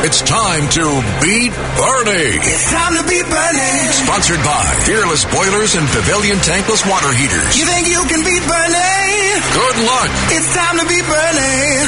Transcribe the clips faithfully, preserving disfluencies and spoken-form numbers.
It's time to beat Bernie. It's time to beat Bernie. Sponsored by Fearless Boilers and Pavilion Tankless Water Heaters. You think you can beat Bernie? Good luck. It's time to beat Bernie.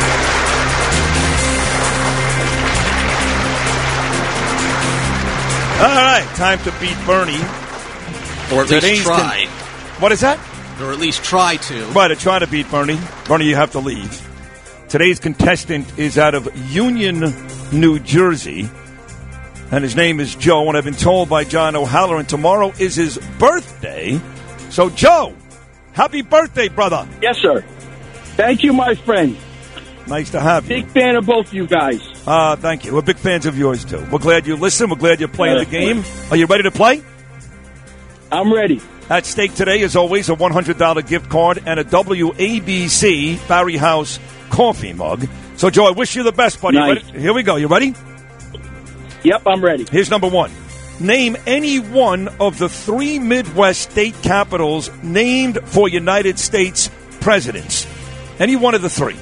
All right, time to beat Bernie. Or at Today's least try. Con- what is that? Or at least try to. Right, to try to beat Bernie. Bernie, you have to leave. Today's contestant is out of Union, New Jersey, and his name is Joe, and I've been told by John O'Halloran tomorrow is his birthday. So, Joe, happy birthday, brother. Yes, sir. Thank you, my friend. Nice to have you. Big fan of both you guys. Uh, thank you. We're big fans of yours, too. We're glad you listen. We're glad you're playing the game. Are you ready to play? I'm ready. At stake today, as always, a one hundred dollars gift card and a W A B C Barry House coffee mug. So, Joe, I wish you the best, buddy. Nice. Ready? Here we go. You ready? Yep, I'm ready. Here's number one. Name any one of the three Midwest state capitals named for United States presidents. Any one of the three.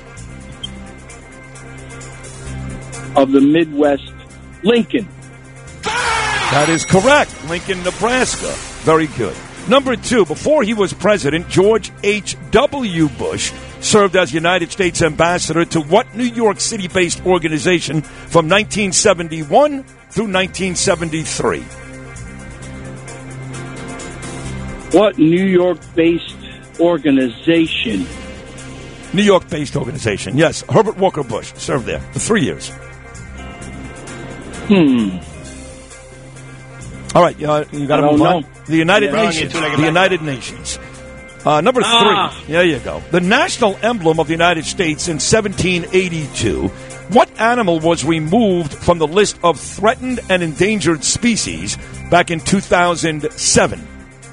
Of the Midwest, Lincoln. That is correct. Lincoln, Nebraska. Very good. Number two, before he was president, George H W. Bush served as United States ambassador to what New York City-based organization from nineteen seventy-one through nineteen seventy-three? What New York-based organization? New York-based organization, yes. Herbert Walker Bush served there for three years. Hmm. All right, uh, you got to move on. The United Yeah. Nations. The United Nations. Uh, number three. Ah. There you go. The national emblem of the United States in seventeen eighty-two. What animal was removed from the list of threatened and endangered species back in two thousand seven?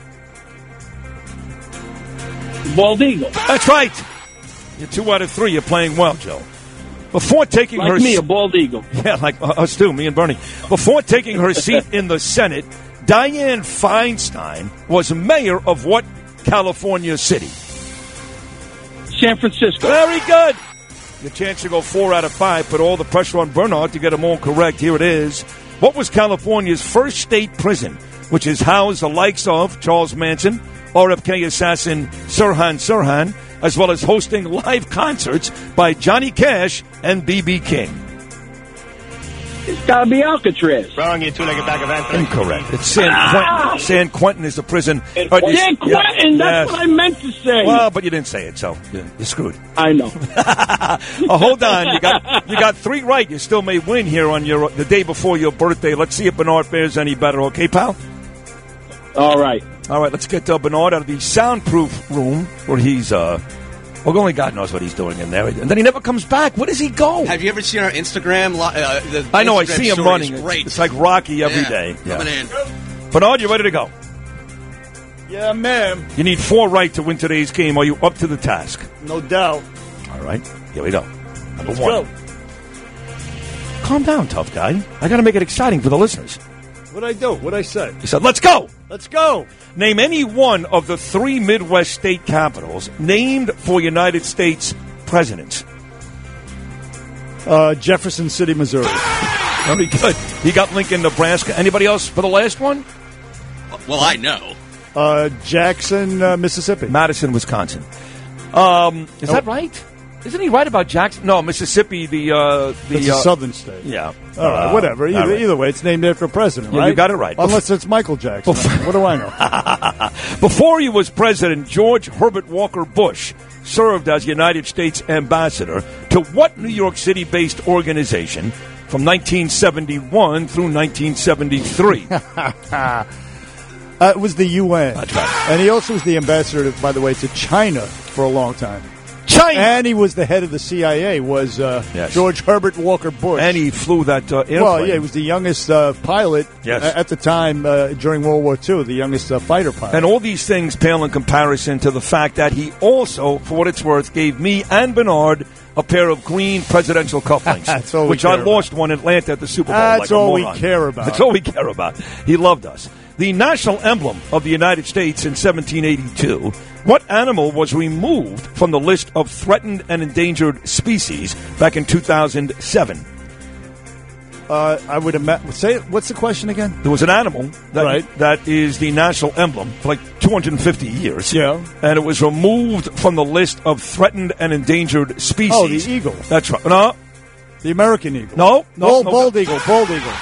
Bald eagle. That's right. You're two out of three. You're playing well, Joe. Before taking Like her me, a bald eagle. Yeah, like us too, me and Bernie. Before taking her seat in the Senate, Dianne Feinstein was mayor of what California city? San Francisco. Very good. Your chance to go four out of five. Put all the pressure on Bernard to get them all correct. Here it is. What was California's first state prison, which has housed the likes of Charles Manson, R F K assassin Sirhan Sirhan, as well as hosting live concerts by Johnny Cash and B B King? It's got to be Alcatraz. Wrong, you two-legged bag of ants. Incorrect. It's San Ah! Quentin. San Quentin is the prison. San But you- Quentin, yeah, that's yes. what I meant to say. Well, but you didn't say it, so you're, you're screwed. I know. Oh, hold on. You got you got three right. You still may win here on your the day before your birthday. Let's see if Bernard fares any better. Okay, pal? All right. All right, let's get uh, Bernard out of the soundproof room where he's, uh, well, only God knows what he's doing in there. And then he never comes back. Where does he go? Have you ever seen our Instagram? li- Uh, the I know, I Instagram see him story running. is It's, Great. it's like Rocky every Yeah, day. Coming in. Bernard, you ready to go? Yeah, ma'am. You need four right to win today's game. Are you up to the task? No doubt. All right, here we go. Number Let's one. go. Calm down, tough guy. I got to make it exciting for the listeners. What'd I do? What'd I say? He said, let's go. Let's go. Name any one of the three Midwest state capitals named for United States presidents. Uh, Jefferson City, Missouri. Very good. You got Lincoln, Nebraska. Anybody else for the last one? Well, I know. Uh, Jackson, uh, Mississippi. Madison, Wisconsin. Um, is that right? Isn't he right about Jackson? No, Mississippi, the... Uh, the It's a uh, southern state. Yeah. All right, Uh, whatever. Either, all right. either way, it's named after a president, Yeah, right? you got it right. Unless it's Michael Jackson. What do I know? Before he was president, George Herbert Walker Bush served as United States ambassador to what New York City-based organization from nineteen seventy-one through nineteen seventy-three? Uh, it was the U N. That's right. And he also was the ambassador, to, by the way, to China for a long time. China! And he was the head of the C I A, was uh, Yes. George Herbert Walker Bush. And he flew that uh, airplane. Well, yeah, he was the youngest uh, pilot Yes. a- at the time uh, during World War Two, the youngest uh, fighter pilot. And all these things pale in comparison to the fact that he also, for what it's worth, gave me and Bernard a pair of green presidential cufflinks, That's all we which I care lost one in Atlanta at the Super Bowl. That's like a all we moron. care about. That's all we care about. He loved us. The national emblem of the United States in seventeen eighty-two, what animal was removed from the list of threatened and endangered species back in two thousand seven? Uh, I would imagine. Say, what's the question again? There was an animal that, Right. that is the national emblem for like two hundred fifty years. Yeah. And it was removed from the list of threatened and endangered species. Oh, the eagle. That's right. No, The American eagle. no, no. Bald, no. bald eagle. Bald eagle.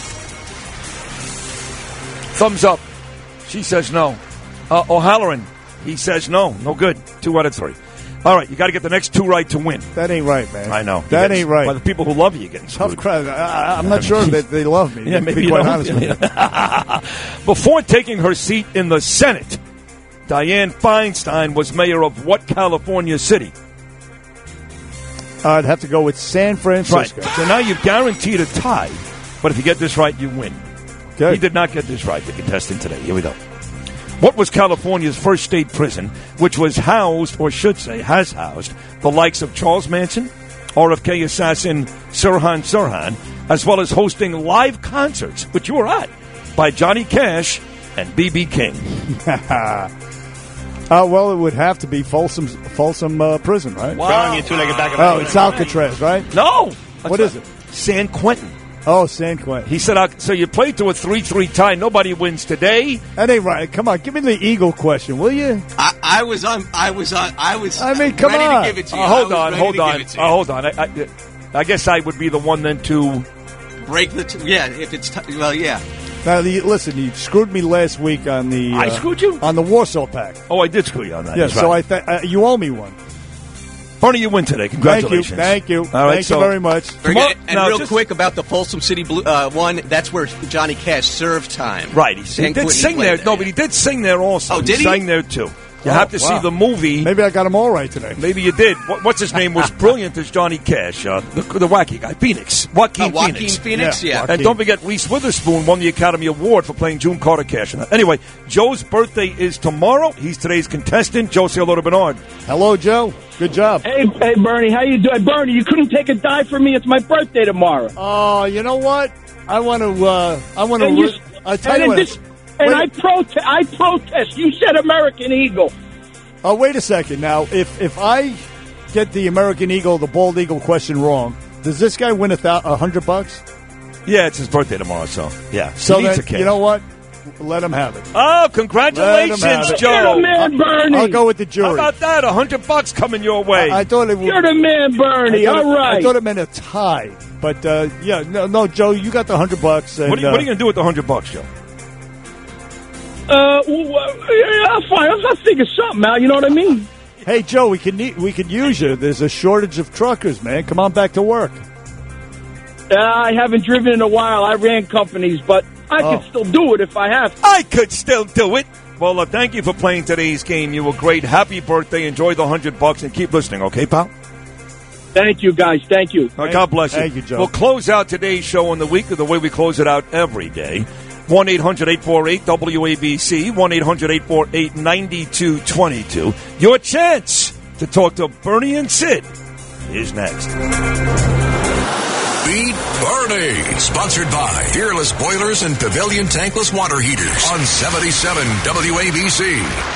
Thumbs up. She says no. Uh, O'Halloran, he says no. No good. Two out of three. All right, you got to get the next two right to win. That ain't right, man. I know. That You're ain't right. By the people who love you, you're getting Tough screwed. crowd. I, I'm not sure that they love me. Yeah, to maybe be you quite don't. honest with you. Before taking her seat in the Senate, Dianne Feinstein was mayor of what California city? I'd have to go with San Francisco. So now you've guaranteed a tie, but if you get this right, you win. Okay. He did not get this right, the contestant today. Here we go. What was California's first state prison, which was housed, or should say, has housed, the likes of Charles Manson, R F K assassin Sirhan Sirhan, as well as hosting live concerts, which you were at, by Johnny Cash and B B King? Uh, well, it would have to be Folsom, Folsom uh, Prison, right? Wow. You two-legged back of Oh, it's Alcatraz, right? No! What is it? San Quentin. Oh, San Quentin. He said, uh, so you played to a three three tie. Nobody wins today. That ain't right. Come on, give me the Eagle question, will you? I, I was on. I was on. I was. I mean, come ready on. to give it to you. Uh, I hold was on, ready hold to on. give it to Uh, you. hold on. I, I, I guess I would be the one then to... Break the. T- yeah, if it's t- well, yeah. Now, the, listen, you screwed me last week on the. I uh, screwed you? on the Warsaw Pack. Oh, I did screw you on that. Yeah, That's so right. I th- uh, you owe me one. Bernie, you win today. Thank you, Congratulations. thank you, All right, thank so- you very much. Very Tomorrow- good. And now, real just- quick about the Folsom City Blue uh, one. That's where Johnny Cash served time. Right. He, San he did Quentin sing played there. No, but he did sing there also. Oh, did he? sang there, too. You Oh, have to see wow. the movie. Maybe I got them all right today. Maybe you did. What, what's his name was brilliant as Johnny Cash, uh, the, the wacky guy, Phoenix. Joaquin, Uh, Joaquin Phoenix. Phoenix, Yeah. yeah. Joaquin. And don't forget, Reese Witherspoon won the Academy Award for playing June Carter Cash. in that. Anyway, Joe's birthday is tomorrow. He's today's contestant. Joe, say hello to Bernard. Hello, Joe. Good job. Hey, hey, Bernie, how you doing? Bernie, you couldn't take a dive for me. It's my birthday tomorrow. Oh, you know what? I want to. Uh, I want And to. you, I tell and you what. this, and wait, I protest. I protest. You said American Eagle. oh, wait a second. Now, if if I get the American Eagle, the bald eagle question wrong, does this guy win a thou- a hundred bucks? Yeah, it's his birthday tomorrow, so yeah. So he needs then, a cash. you know what? Let him have it. Oh, Let congratulations, him have it. Joe. You're the man, Bernie. I'll go with the How jury. about that? A hundred bucks coming your way. I, I thought it would. You're the man, Bernie. I thought, All it, right. I thought it meant a tie, but uh, yeah, no, no, Joe, you got the hundred bucks. And, what are you, uh, what are you going to do with the hundred bucks, Joe? Uh, well, uh, yeah, I'll find. I'll figure something out. You know what I mean? Hey, Joe, we can need, we could use you. There's a shortage of truckers, man. Come on back to work. Uh, I haven't driven in a while. I ran companies, but I Oh. can still do it if I have to. I could still do it. Well, uh, thank you for playing today's game. You were great. Happy birthday. Enjoy the hundred bucks and keep listening, okay, pal? Thank you, guys. Thank you. Uh, God bless you. Thank you, Joe. We'll close out today's show in the week the way we close it out every day. one eight hundred eight four eight W A B C, one eight hundred eight four eight nine two two two. Your chance to talk to Bernie and Sid is next. Beat Bernie. Sponsored by Fearless Boilers and Pavilion Tankless Water Heaters on seventy-seven W A B C.